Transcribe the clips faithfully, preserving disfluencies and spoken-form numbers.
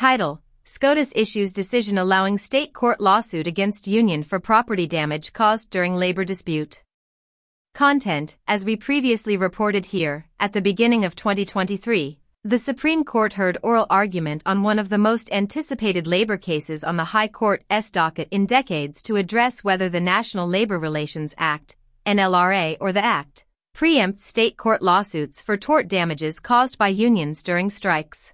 Title: SCOTUS issues decision allowing state court lawsuit against union for property damage caused during labor dispute. Content: as we previously reported here, at the beginning of twenty twenty-three, the Supreme Court heard oral argument on one of the most anticipated labor cases on the High Court's docket in decades to address whether the National Labor Relations Act, N L R A, or the Act, preempts state court lawsuits for tort damages caused by unions during strikes.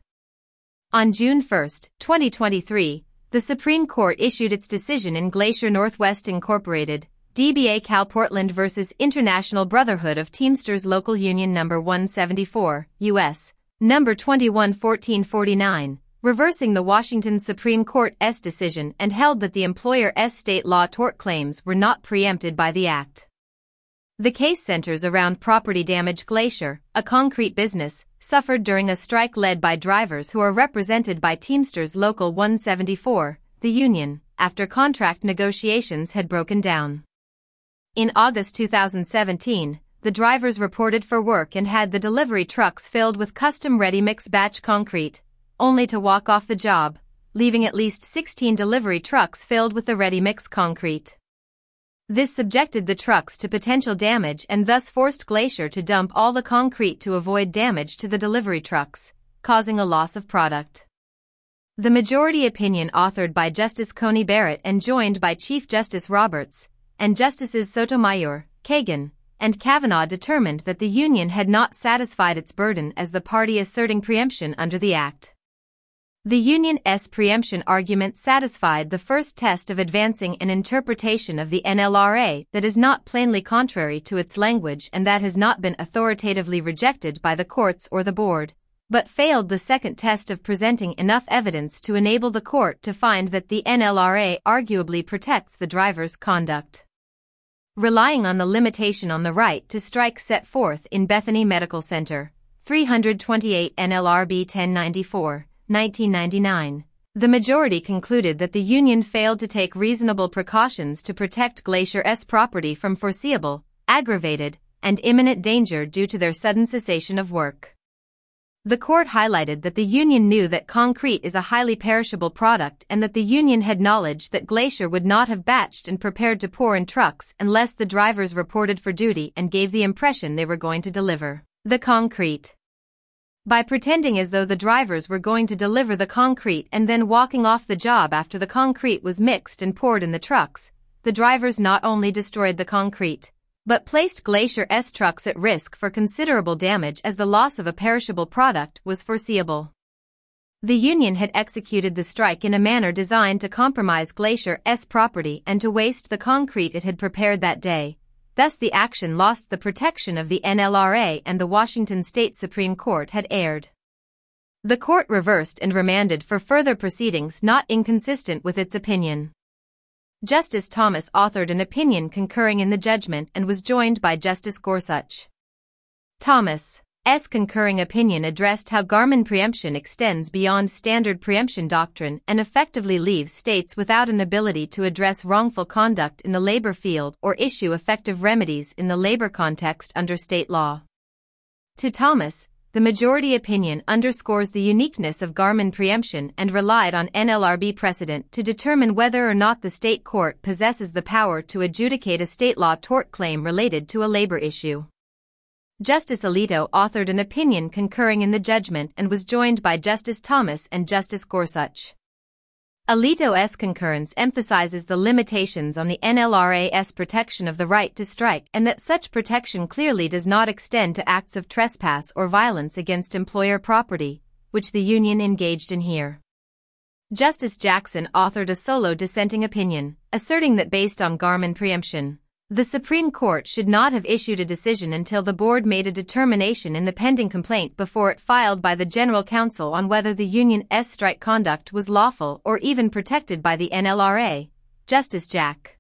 On June first, twenty twenty-three, the Supreme Court issued its decision in Glacier Northwest Incorporated, D B A Cal Portland versus International Brotherhood of Teamsters Local Union Number one seventy-four, U S, Number twenty-one fourteen forty-nine, reversing the Washington Supreme Court's decision and held that the employer's state law tort claims were not preempted by the Act. The case centers around property damage. Glacier, a concrete business, suffered during a strike led by drivers who are represented by Teamsters Local one seventy-four, the union, after contract negotiations had broken down. In August two thousand seventeen, the drivers reported for work and had the delivery trucks filled with custom ready-mix batch concrete, only to walk off the job, leaving at least sixteen delivery trucks filled with the ready-mix concrete. This subjected the trucks to potential damage and thus forced Glacier to dump all the concrete to avoid damage to the delivery trucks, causing a loss of product. The majority opinion, authored by Justice Coney Barrett and joined by Chief Justice Roberts and Justices Sotomayor, Kagan, and Kavanaugh, determined that the union had not satisfied its burden as the party asserting preemption under the Act. The union's preemption argument satisfied the first test of advancing an interpretation of the N L R A that is not plainly contrary to its language and that has not been authoritatively rejected by the courts or the board, but failed the second test of presenting enough evidence to enable the court to find that the N L R A arguably protects the driver's conduct. Relying on the limitation on the right to strike set forth in Bethany Medical Center, three twenty-eight N L R B ten ninety-four, nineteen ninety-nine, the majority concluded that the union failed to take reasonable precautions to protect Glacier's property from foreseeable, aggravated, and imminent danger due to their sudden cessation of work. The court highlighted that the union knew that concrete is a highly perishable product and that the union had knowledge that Glacier would not have batched and prepared to pour in trucks unless the drivers reported for duty and gave the impression they were going to deliver the concrete. By pretending as though the drivers were going to deliver the concrete and then walking off the job after the concrete was mixed and poured in the trucks, the drivers not only destroyed the concrete, but placed Glacier's trucks at risk for considerable damage as the loss of a perishable product was foreseeable. The union had executed the strike in a manner designed to compromise Glacier's property and to waste the concrete it had prepared that day. Thus the action lost the protection of the N L R A and the Washington State Supreme Court had erred. The court reversed and remanded for further proceedings not inconsistent with its opinion. Justice Thomas authored an opinion concurring in the judgment and was joined by Justice Gorsuch. Thomas's concurring opinion addressed how Garmin preemption extends beyond standard preemption doctrine and effectively leaves states without an ability to address wrongful conduct in the labor field or issue effective remedies in the labor context under state law. To Thomas, the majority opinion underscores the uniqueness of Garmin preemption and relied on N L R B precedent to determine whether or not the state court possesses the power to adjudicate a state law tort claim related to a labor issue. Justice Alito authored an opinion concurring in the judgment and was joined by Justice Thomas and Justice Gorsuch. Alito's concurrence emphasizes the limitations on the N L R A's protection of the right to strike and that such protection clearly does not extend to acts of trespass or violence against employer property, which the union engaged in here. Justice Jackson authored a solo dissenting opinion, asserting that based on Garmin preemption, the Supreme Court should not have issued a decision until the board made a determination in the pending complaint before it filed by the General Counsel on whether the union's strike conduct was lawful or even protected by the N L R A. Justice Jack